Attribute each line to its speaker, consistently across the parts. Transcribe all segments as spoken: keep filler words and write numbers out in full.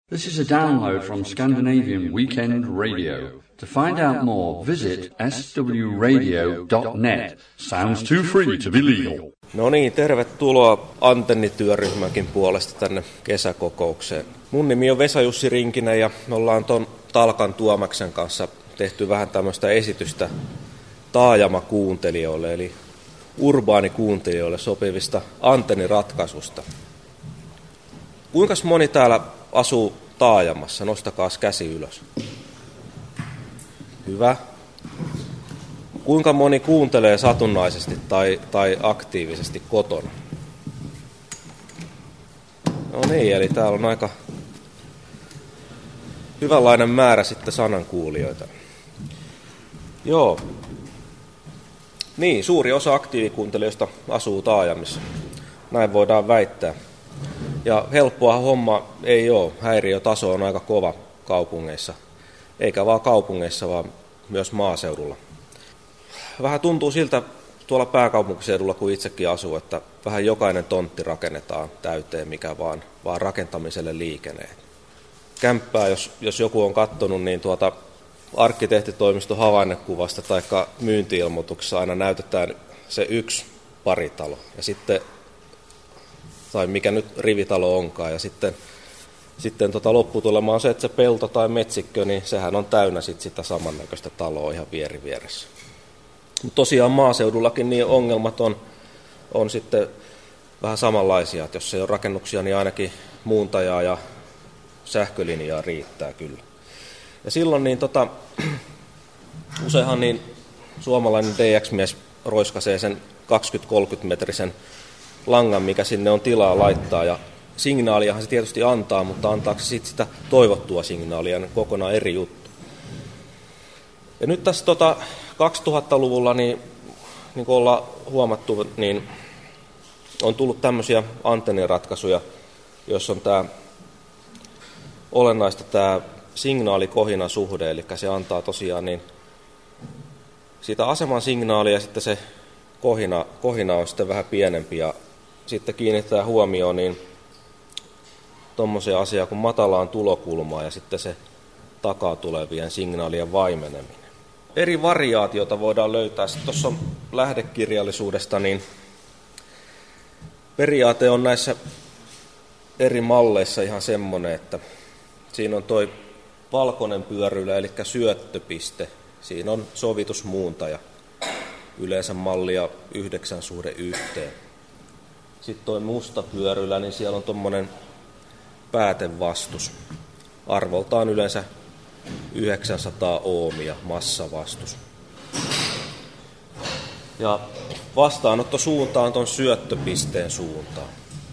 Speaker 1: This is a download from Scandinavian Weekend Radio. To find out more, visit s w radio dot net. Sounds too free to be legal.
Speaker 2: No niin, tervetuloa antennityöryhmänkin puolesta tänne kesäkokoukseen. Mun nimi on Vesa-Jussi Rinkinen ja me ollaan ton Talkan Tuomaksen kanssa tehty vähän tämmöistä esitystä taajamakuuntelijoille, eli urbaanikuuntelijoille sopivista antenniratkaisusta. Kuinka moni täällä asuu taajamassa? Nostakaas käsi ylös. Hyvä. Kuinka moni kuuntelee satunnaisesti tai, tai aktiivisesti kotona? No niin, eli täällä on aika hyvänlainen määrä sitten sanankuulijoita. Joo. Niin, suuri osa aktiivikuuntelijoista asuu taajamissa. Näin voidaan väittää. Ja helppoa homma ei ole. Häiriötaso on aika kova kaupungeissa. Eikä vaan kaupungeissa, vaan myös maaseudulla. Vähän tuntuu siltä tuolla pääkaupunkiseudulla, kun itsekin asuu, että vähän jokainen tontti rakennetaan täyteen, mikä vaan, vaan rakentamiselle liikenee. Kämppää, jos, jos joku on katsonut, niin tuota arkkitehtitoimiston havainnekuvasta tai myynti-ilmoituksessa aina näytetään se yksi paritalo. Ja sitten, tai mikä nyt rivitalo onkaan, ja sitten, sitten tota lopputulema on se, että se pelto tai metsikkö, niin sehän on täynnä sit sitä samannäköistä taloa ihan vieri vieressä. Mutta tosiaan maaseudullakin niin ongelmat on, on sitten vähän samanlaisia, että jos ei ole rakennuksia, niin ainakin muuntajaa ja sähkölinjaa riittää kyllä. Ja silloin niin tota, useinhan niin suomalainen D X-mies roiskasee sen kaksikymmentä kolmekymmentä metrisen langan, mikä sinne on tilaa laittaa, ja signaaliahan se tietysti antaa, mutta antaako se sitten sitä toivottua signaalia, niin kokonaan eri juttu. Ja nyt tässä tota kaksituhattaluvulla, niin, niin kuin ollaan huomattu, niin on tullut tämmöisiä antenniratkaisuja, joissa on tämä olennaista tämä signaali-kohina-suhde, eli se antaa tosiaan niin siitä aseman signaalia ja sitten se kohina, kohina on sitten vähän pienempi, ja sitten kiinnittää huomioon niin tuommoisia asiaa kuin matalaan tulokulmaa ja sitten se takaa tulevien signaalien vaimeneminen. Eri variaatiota voidaan löytää. Sitten tuossa lähdekirjallisuudesta, niin periaate on näissä eri malleissa ihan semmoinen, että siinä on toi valkoinen pyörylä, eli syöttöpiste. Siinä on sovitusmuuntaja, yleensä mallia yhdeksän suhde yhteen. Sitten toi musta pyörylä, niin siellä on tommonen päätevastus. Arvoltaan yleensä yhdeksänsataa oomia massavastus. Ja vastaanottosuunta on ton syöttöpisteen suuntaan.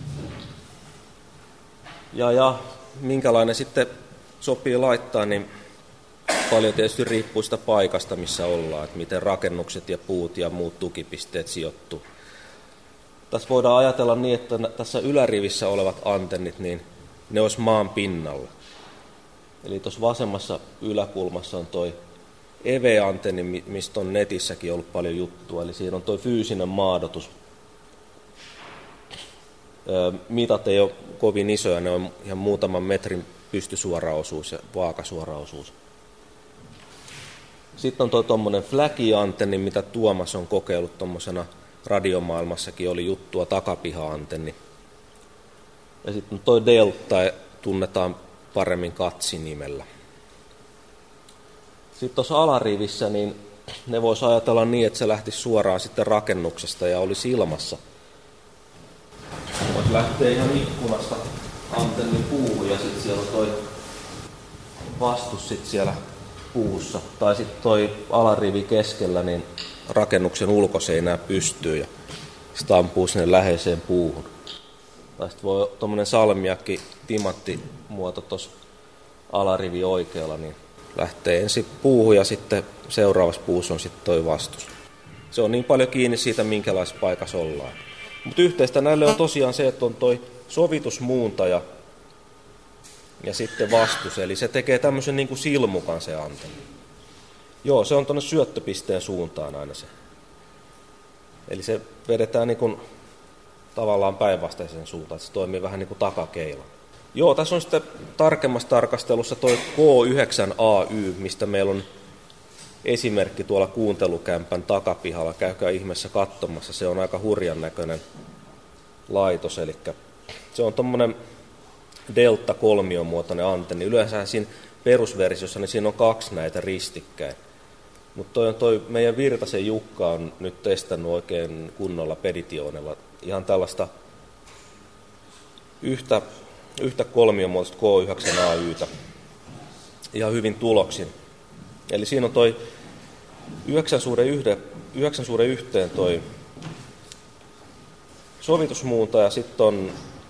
Speaker 2: Ja, ja minkälainen sitten sopii laittaa, niin paljon tietysti riippuu sitä paikasta, missä ollaan, että miten rakennukset ja puut ja muut tukipisteet sijoittuu. Tässä voidaan ajatella niin, että tässä ylärivissä olevat antennit, niin ne olisi maan pinnalla. Eli tuossa vasemmassa yläkulmassa on toi E V-antenni, mistä on netissäkin ollut paljon juttua. Eli siinä on toi fyysinen maadotus. Mitat ei ole kovin isoja, ne on ihan muutaman metrin pystysuoraosuus ja vaakasuoraosuus. Sitten on toi tommonen flagi-antenni, mitä Tuomas on kokeillut tommosena radiomaailmassakin, oli juttua takapiha-antenni. Ja sitten toi Delta tunnetaan paremmin katsinimellä. Sitten tuossa alarivissä niin ne voisi ajatella niin, että se lähtisi suoraan sitten rakennuksesta ja olisi ilmassa. Voisi lähteä ihan ikkunasta antennin puuhun ja sitten siellä on toi vastus sitten siellä puussa. Tai sitten toi alarivi keskellä, niin rakennuksen ulkoseinää pystyy ja sitten ampuu sinne läheiseen puuhun. Tai sitten voi tuommoinen salmiakki, timanttimuoto tuossa alarivi oikealla, niin lähtee ensin puuhun ja sitten seuraavassa puussa on sitten toi vastus. Se on niin paljon kiinni siitä, minkälaisessa paikassa ollaan. Mutta yhteistä näille on tosiaan se, että on toi sovitusmuuntaja ja sitten vastus. Eli se tekee tämmöisen niin kuin silmukan se antenni. Joo, se on tuonne syöttöpisteen suuntaan aina se. Eli se vedetään niin kuin tavallaan päinvastaisen suuntaan, että se toimii vähän niin kuin takakeila. Joo, tässä on sitten tarkemmassa tarkastelussa tuo K yhdeksän A Y, mistä meillä on esimerkki tuolla kuuntelukämpän takapihalla. Käykää ihmeessä katsomassa, se on aika hurjan näköinen laitos. Eli se on tuommoinen delta-kolmion muotoinen antenni. Yleensä siinä perusversiossa niin siinä on kaksi näitä ristikkäin. Mutta toi, toi meidän Virtasen Jukka on nyt testannut oikein kunnolla Peditionella ihan tällaista yhtä, yhtä kolmiomuotoista K yhdeksän A Y:tä ihan hyvin tuloksin. Eli siinä on toi yhdeksän suhde yhde, yhdeksän suhde yhteen toi sovitusmuunta ja sitten on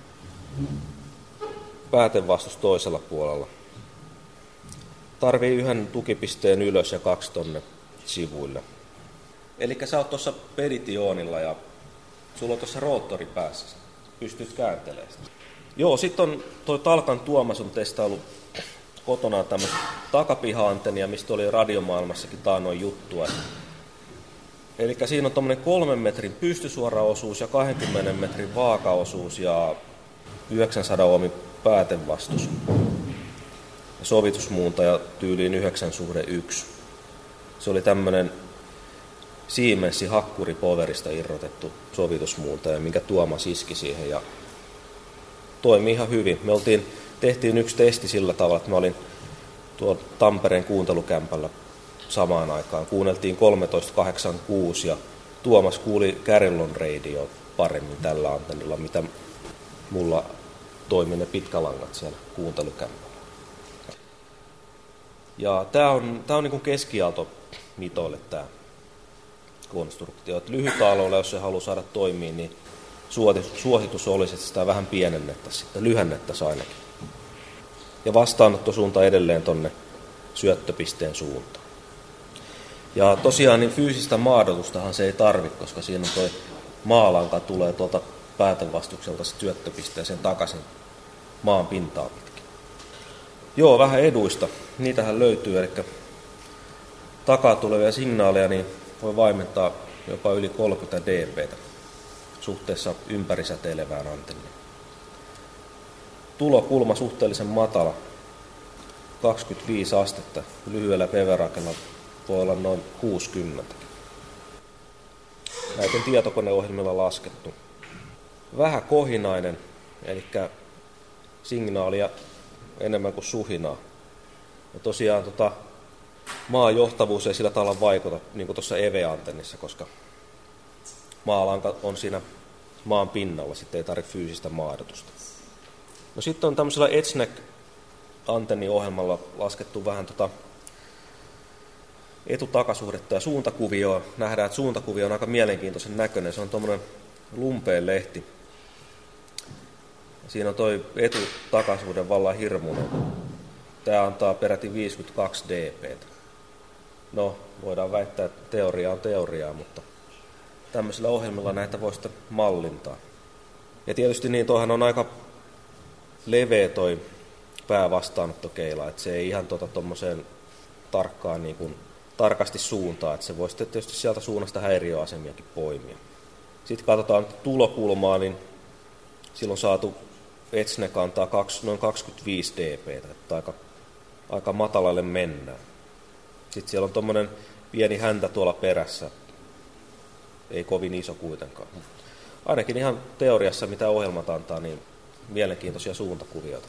Speaker 2: päätevastus toisella puolella. Tarvii yhden tukipisteen ylös ja kaksi tonne sivuille. Eli sä oot tuossa Peditionilla ja sulla on tuossa roottori päässä. Pystyt kääntelemään sitä. Joo, sitten on toi Talkan Tuomas on testaillut kotonaan tämmöistä takapiha-antennia, mistä oli radiomaailmassakin taannoin juttua. Eli siinä on tommonen kolmen metrin pystysuoraosuus ja kahdenkymmenen metrin vaakaosuus ja yhdeksänsadan ohmin päätevastus. Ja sovitusmuunta ja tyyliin yhdeksän suhde yksi. Se oli tämmönen Siemensin hakkuripoverista irrotettu sovitusmuunta, ja minkä Tuomas iski siihen ja toimi ihan hyvin. Me oltiin, tehtiin yksi testi sillä tavalla, että mä olin tuolla Tampereen kuuntelukämpällä samaan aikaan. Kuunneltiin kolmetoista kahdeksankymmentäkuusi ja Tuomas kuuli Carillon Radio paremmin tällä antennilla, mitä mulla toimi ne pitkälangat siellä kuuntelukämpällä. Ja tää on, tää on niin kuin keskiaaltomitoille tää konstruktio. Lyhytaaloilla, jos se haluaa saada toimia, niin suositus olisi, että sitä vähän pienennettäisiin, sitten lyhennettäisiin ainakin. Ja vastaanottosuunta edelleen tonne syöttöpisteen suuntaan. Ja tosiaan niin fyysistä maadotustahan se ei tarvitse, koska siinä on toi maalanka tulee tuolta päätevastukselta syöttöpisteeseen takaisin maan pintaa pitkin. Joo, vähän eduista. Niitähän löytyy, eli takaa tulevia signaaleja niin voi vaimentaa jopa yli kolmekymmentä dB:tä suhteessa ympärisäteilevään antenniin. Tulokulma suhteellisen matala, kaksikymmentäviisi astetta, lyhyellä peverakella voi olla noin kuusikymmentä. Näitä on tietokoneohjelmilla laskettu. Vähän kohinainen, eli signaalia enemmän kuin suhinaa. Ja tosiaan tota, maan johtavuus ei sillä tavalla vaikuta, niin kuin tuossa E V A-antennissa, koska maalanka on siinä maan pinnalla, sitten ei tarvitse fyysistä maadotusta. No sitten on tämmöisellä ETSNEC-antenniohjelmalla laskettu vähän tota etutakasuhdetta ja suuntakuvioa. Nähdään, että suuntakuvio on aika mielenkiintoisen näköinen. Se on tuommoinen lumpeen lehti. Siinä on toi etutakasuhde vallan hirmuinen. Tämä antaa peräti viisikymmentäkaksi dB:tä. No, voidaan väittää, että teoria on teoriaa, mutta tämmöisillä ohjelmilla näitä voi sitten mallintaa. Ja tietysti niin, toihan on aika leveä toi päävastaanottokeila, että se ei ihan tota tommoseen tarkkaan niin kuin, tarkasti suuntaa, että se voi sitten tietysti sieltä suunnasta häiriöasemiakin poimia. Sitten katsotaan tulokulmaa, niin silloin saatu ETSNEC antaa noin kaksikymmentäviisi dB:tä, että aika, aika matalalle mennään. Sitten siellä on tommonen pieni häntä tuolla perässä, ei kovin iso kuitenkaan. Ainakin ihan teoriassa, mitä ohjelmat antaa, niin mielenkiintoisia suuntakuvioita.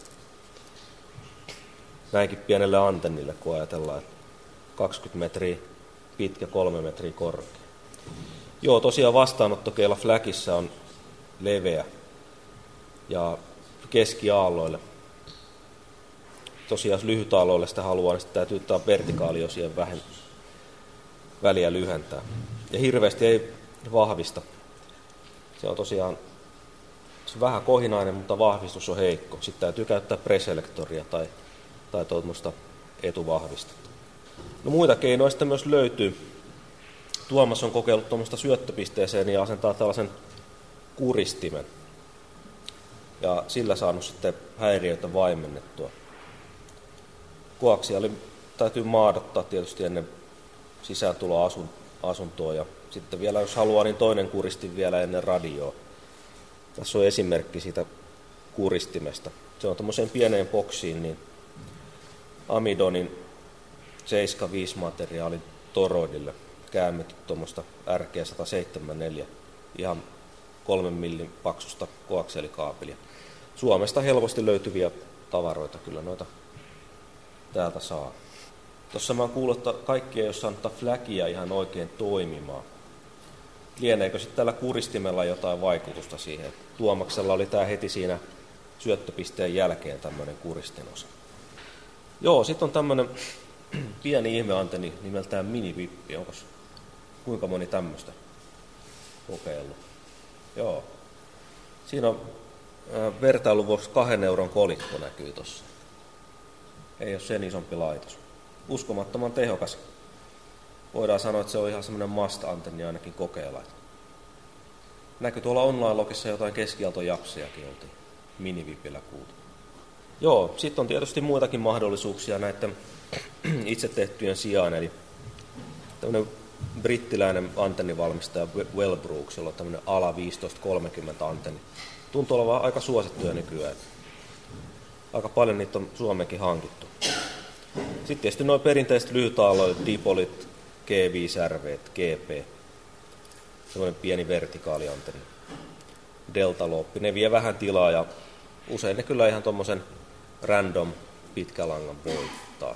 Speaker 2: Näinkin pienelle antennille, kun ajatellaan, että kaksikymmentä metriä pitkä, kolme metriä korkea. Joo, tosiaan vastaanottokeila flagissa on leveä ja keskiaalloille. Tosiaan jos lyhytaalloille sitä haluaa, niin sitten täytyy ottaa vertikaaliosien vähän väliä lyhentää. Ja hirveästi ei vahvista. Se on tosiaan se vähän kohinainen, mutta vahvistus on heikko. Sitten täytyy käyttää preselektoria tai, tai tuommoista etuvahvistetta. No muita keinoja sitten myös löytyy. Tuomas on kokeillut tuommoista syöttöpisteeseen ja asentaa tällaisen kuristimen. Ja sillä saanut sitten häiriöitä vaimennettua. Koaksiaali täytyy maadottaa tietysti ennen sisääntuloa asun, asuntoon. Ja sitten vielä jos haluaa, niin toinen kuristi vielä ennen radioa. Tässä on esimerkki siitä kuristimesta. Se on tommoseen pieneen boksiin, niin Amidonin seitsemänkymmentäviisi materiaalin toroidille käännetty tuommoista R G sata seitsemänkymmentäneljä ihan kolmen millin paksusta koakseelikaapelia. Suomesta helposti löytyviä tavaroita kyllä noita täältä saa. Tuossa mä oon kuullut, että kaikki ei ole saanut flagia ihan oikein toimimaan. Lieneekö sitten tällä kuristimella jotain vaikutusta siihen? Tuomaksella oli tää heti siinä syöttöpisteen jälkeen tämmöinen kuristinosa. Joo, sitten on tämmöinen pieni ihmeantenni nimeltään minivippi. Onko kuinka moni tämmöistä kokeillut? Joo. Siinä on äh, vertailuvuoksi kahden euron kolikko näkyy tossa. Ei ole sen isompi laitos. Uskomattoman tehokas. Voidaan sanoa, että se on ihan semmoinen must-antenni ainakin kokeilla. Näkyy tuolla online-logissa jotain keskialtojapsiakin oltiin minivipillä kuultu. Joo, sitten on tietysti muitakin mahdollisuuksia näiden itse tehtyjen sijaan. Eli tämmöinen brittiläinen antennivalmistaja Wellbrooks, jolla on tämmöinen A L A viisitoista kolmekymmentä antenni. Tuntuu olevan aika suosittuja nykyään. Aika paljon niitä on Suomeenkin hankittu. Sitten tietysti nuo perinteiset lyhytaaloit, dipolit, G viisi R V, G P. Semmoinen pieni vertikaaliantenni. Delta-loppi. Ne vie vähän tilaa ja usein ne kyllä ihan tommosen random pitkälangan voittaa.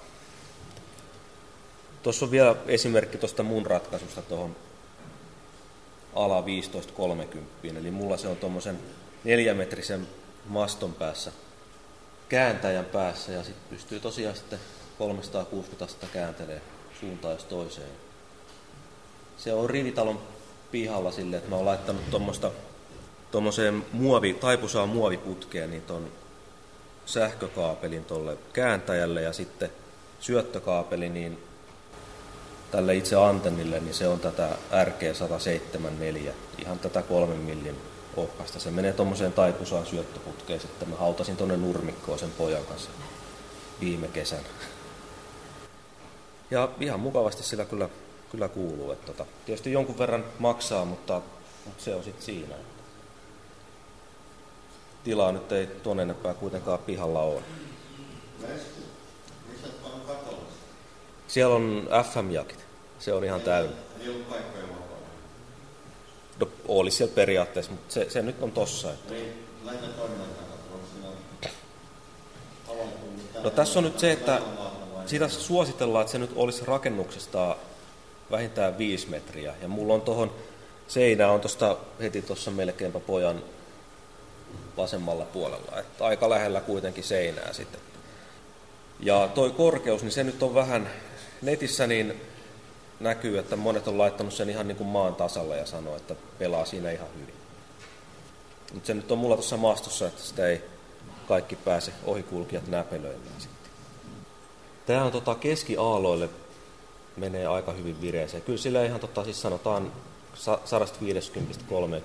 Speaker 2: Tuossa on vielä esimerkki tuosta mun ratkaisusta tuohon A L A viisitoista kolmekymmentä. Eli mulla se on tommosen neljämetrisen maston päässä, kääntäjän päässä, ja sitten pystyy tosiaan sitten kolmesataakuusikymmentä astetta kääntelee suuntaan jos toiseen. Se on rivitalon pihalla silleen, että mä oon laittanut tommosta tommoseen muovi, taipusaan muoviputkeen niin ton sähkökaapelin tolle kääntäjälle ja sitten syöttökaapeli niin tälle itse antennille, niin se on tätä R G sata seitsemänkymmentäneljä, ihan tätä kolmen millin ohkasta. Se menee tommoseen taipusaan syöttöputkeen, sitten mä hautasin tonne nurmikkoon sen pojan kanssa viime kesänä. Ja ihan mukavasti sillä kyllä, kyllä kuuluu. Että tota, tietysti jonkun verran maksaa, mutta, mutta se on sitten siinä. Tilaa nyt ei tuonne enempää kuitenkaan pihalla ole. Siellä on F M-jakit. Se on ihan täynnä.
Speaker 3: Ei ollut paikkoja vapaana.
Speaker 2: No, olisi siellä periaatteessa, mutta se, se nyt on tossa. Että... No tässä on nyt se, että siitä suositellaan, että se nyt olisi rakennuksesta vähintään viisi metriä. Ja mulla on tuohon seinään on tuosta heti tuossa melkeinpä pojan vasemmalla puolella. Että aika lähellä kuitenkin seinää sitten. Ja toi korkeus, niin se nyt on vähän netissä niin näkyy, että monet on laittanut sen ihan niin kuin maan tasalle ja sanoo, että pelaa siinä ihan hyvin. Mutta se nyt on mulla tuossa maastossa, että sitä ei kaikki pääse ohikulkijat näpelöimään sitten. Tämä on tota keskiaaloille menee aika hyvin vireeseen. Kyllä sillä ihan tota, siis sanotaan sata viisikymmentä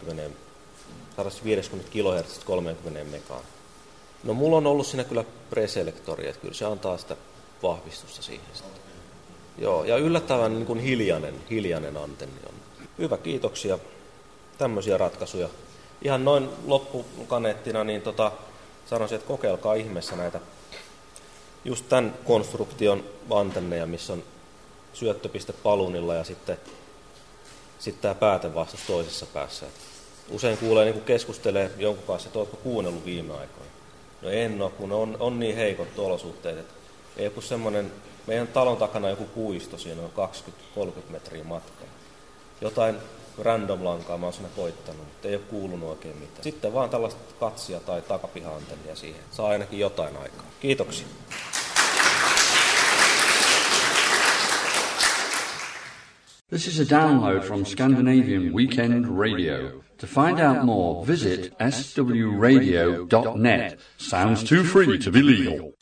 Speaker 2: kilohertsistä kolmekymmentä megaan. No mulla on ollut siinä kyllä preselektori, että kyllä se antaa sitä vahvistusta siihen sitten. Joo, ja yllättävän niin kuin hiljainen, hiljainen antenni on. Hyvä, kiitoksia. Tämmöisiä ratkaisuja. Ihan noin loppukaneettina niin tota, sanoisin, että kokeilkaa ihmeessä näitä just tämän konstruktion antenneja, missä on syöttöpiste paluunilla ja sitten, sitten tämä päätevastus toisessa päässä. Usein kuulee niin keskustelee jonkun kanssa, että oletko kuunnellut viime aikoina. No en ole, kun on, on niin heikot olosuhteet, että ei joku semmoinen, meidän talon takana joku puisto, siinä on kaksikymmentä kolmekymmentä metriä matkaa. Jotain random lankaa mä oon siinä koittanut, mutta ei ole kuulunut oikein mitään. Sitten vaan tällaista katsia tai takapiha-antennia siihen. Saa ainakin jotain aikaa. Kiitoksia.
Speaker 1: This is a download from Scandinavian Weekend Radio. To find out more, visit s w radio dot net. Sounds too free to be legal.